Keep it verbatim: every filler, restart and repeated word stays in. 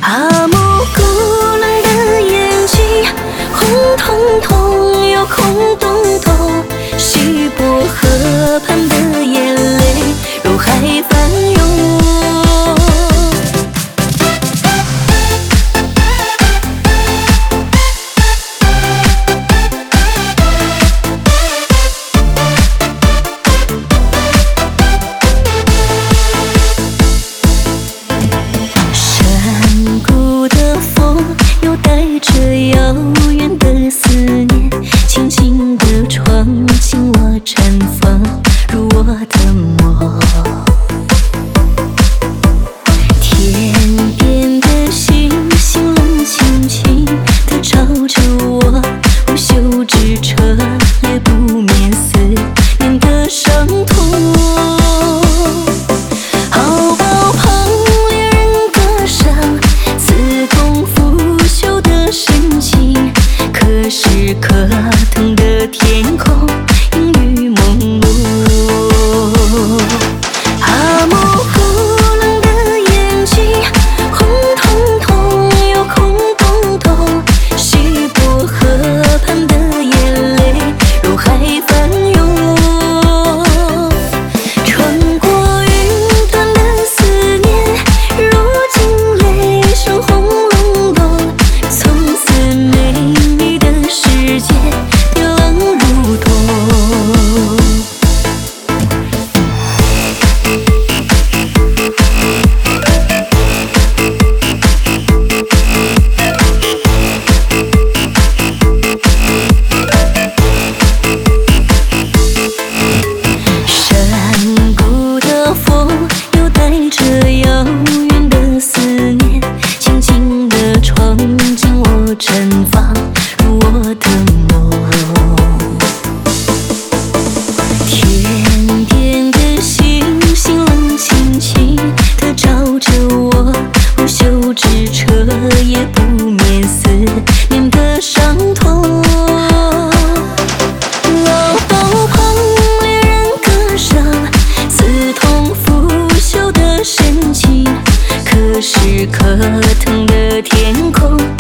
阿木古冷的眼睛，红彤彤又空洞洞，西伯河畔的眼泪如海翻涌。山谷的风又带着遥远的思念，轻轻地闯进我毡房，入我的梦。天边的星星冷清清地照着我，不休之彻也不灭思念的伤痛。好抱旁恋人歌伤，刺痛腐朽的深情，可是可疼的天空阴雨朦胧。阿木古冷的眼睛，红彤彤又空洞洞，西伯河畔的眼泪如海翻涌。穿过云端的思念，如今泪声轰隆隆，从此美丽的世界冰冷如冬。山谷的风又带着遥远的思念，轻轻地闯进我毡房，入我的梦。天边的星星冷清清地照着我，不休之彻也不灭思念的伤痛。老道旁恋人歌伤，刺痛腐朽的深情，可是可疼的天空